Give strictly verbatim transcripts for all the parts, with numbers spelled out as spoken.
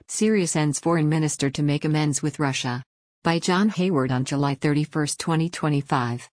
Syria sends foreign minister to make amends with Russia. By John Hayward on July thirty-first, twenty twenty-five.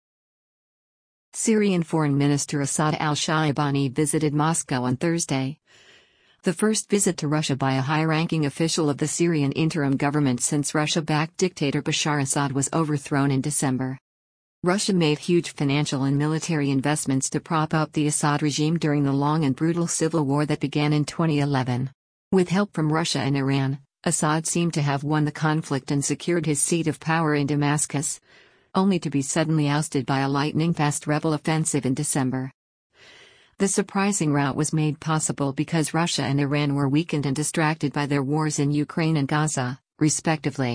Syrian Foreign Minister Assad al-Shaibani visited Moscow on Thursday. The first visit to Russia by a high-ranking official of the Syrian interim government since Russia-backed dictator Bashar Assad was overthrown in December. Russia made huge financial and military investments to prop up the Assad regime during the long and brutal civil war that began in twenty eleven. With help from Russia and Iran, Assad seemed to have won the conflict and secured his seat of power in Damascus, only to be suddenly ousted by a lightning-fast rebel offensive in December. The surprising rout was made possible because Russia and Iran were weakened and distracted by their wars in Ukraine and Gaza, respectively.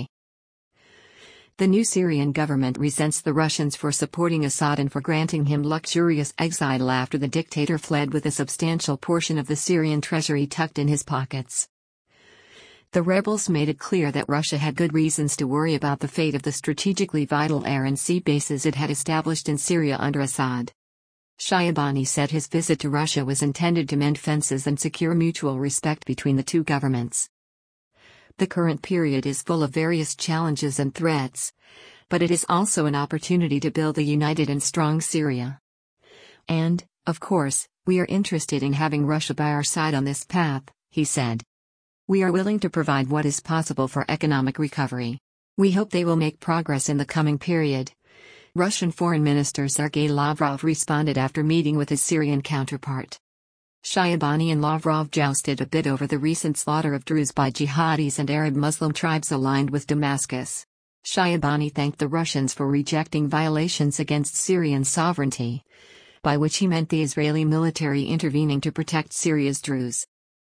The new Syrian government resents the Russians for supporting Assad and for granting him luxurious exile after the dictator fled with a substantial portion of the Syrian treasury tucked in his pockets. The rebels made it clear that Russia had good reasons to worry about the fate of the strategically vital air and sea bases it had established in Syria under Assad. Shaibani said his visit to Russia was intended to mend fences and secure mutual respect between the two governments. The current period is full of various challenges and threats, but it is also an opportunity to build a united and strong Syria. And, of course, we are interested in having Russia by our side on this path, he said. We are willing to provide what is possible for economic recovery. We hope they will make progress in the coming period. Russian Foreign Minister Sergei Lavrov responded after meeting with his Syrian counterpart. Shaibani and Lavrov jousted a bit over the recent slaughter of Druze by jihadis and Arab Muslim tribes aligned with Damascus. Shaibani thanked the Russians for rejecting violations against Syrian sovereignty, by which he meant the Israeli military intervening to protect Syria's Druze.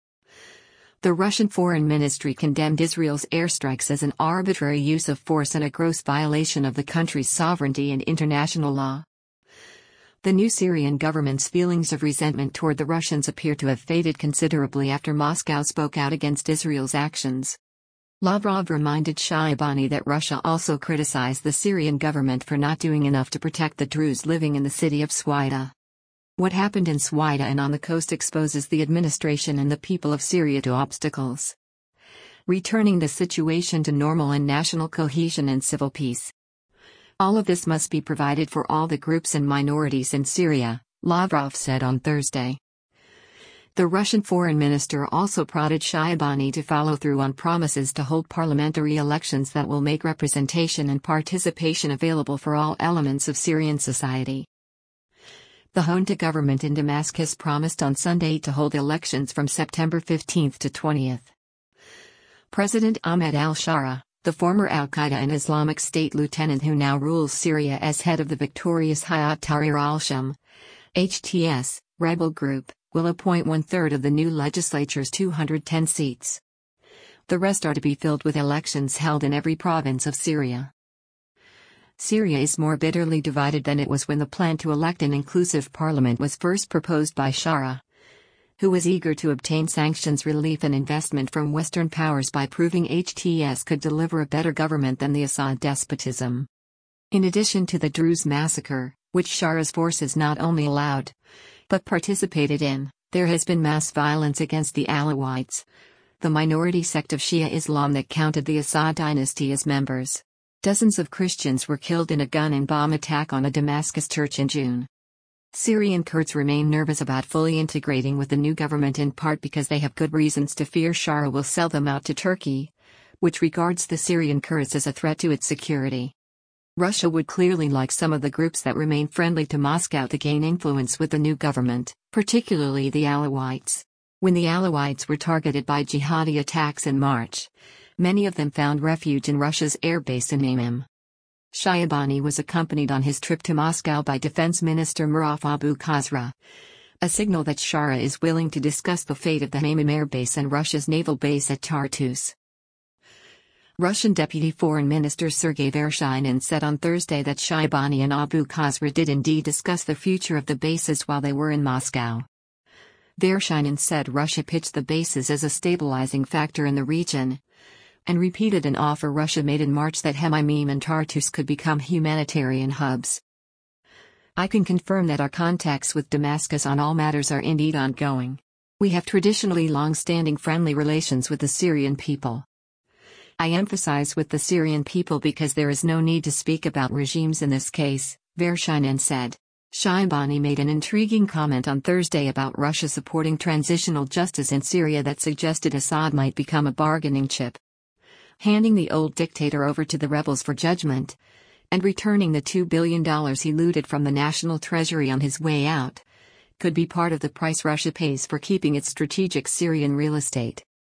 The Russian Foreign Ministry condemned Israel's airstrikes as an arbitrary use of force and a gross violation of the country's sovereignty and international law. The new Syrian government's feelings of resentment toward the Russians appear to have faded considerably after Moscow spoke out against Israel's actions. Lavrov reminded Shaibani that Russia also criticized the Syrian government for not doing enough to protect the Druze living in the city of Swaida. What happened in Swaida and on the coast exposes the administration and the people of Syria to obstacles. Returning the situation to normal and national cohesion and civil peace. All of this must be provided for all the groups and minorities in Syria, Lavrov said on Thursday. The Russian foreign minister also prodded Shaibani to follow through on promises to hold parliamentary elections that will make representation and participation available for all elements of Syrian society. The junta government in Damascus promised on Sunday to hold elections from September fifteenth to twentieth. President Ahmed al-Shara, the former al-Qaeda and Islamic State lieutenant who now rules Syria as head of the victorious Hayat Tahrir al-Sham (H T S) rebel group, will appoint one-third of the new legislature's two hundred ten seats. The rest are to be filled with elections held in every province of Syria. Syria is more bitterly divided than it was when the plan to elect an inclusive parliament was first proposed by Shara, who was eager to obtain sanctions relief and investment from Western powers by proving H T S could deliver a better government than the Assad despotism. In addition to the Druze massacre, which Shara's forces not only allowed, but participated in, there has been mass violence against the Alawites, the minority sect of Shia Islam that counted the Assad dynasty as members. Dozens of Christians were killed in a gun and bomb attack on a Damascus church in June. Syrian Kurds remain nervous about fully integrating with the new government in part because they have good reasons to fear Shara will sell them out to Turkey, which regards the Syrian Kurds as a threat to its security. Russia would clearly like some of the groups that remain friendly to Moscow to gain influence with the new government, particularly the Alawites. When the Alawites were targeted by jihadi attacks in March, many of them found refuge in Russia's airbase in Amman. Shaibani was accompanied on his trip to Moscow by Defense Minister Muraf Abu Khazra, a signal that Shara is willing to discuss the fate of the Amman airbase and Russia's naval base at Tartus. Russian Deputy Foreign Minister Sergei Vershinin said on Thursday that Shaibani and Abu Khazra did indeed discuss the future of the bases while they were in Moscow. Vershinin said Russia pitched the bases as a stabilizing factor in the region, and repeated an offer Russia made in March that Hmeimim and Tartus could become humanitarian hubs. I can confirm that our contacts with Damascus on all matters are indeed ongoing. We have traditionally long-standing friendly relations with the Syrian people. I emphasize with the Syrian people because there is no need to speak about regimes in this case, Vershinin said. Shaibani made an intriguing comment on Thursday about Russia supporting transitional justice in Syria that suggested Assad might become a bargaining chip. Handing the old dictator over to the rebels for judgment, and returning the two billion dollars he looted from the national treasury on his way out, could be part of the price Russia pays for keeping its strategic Syrian real estate.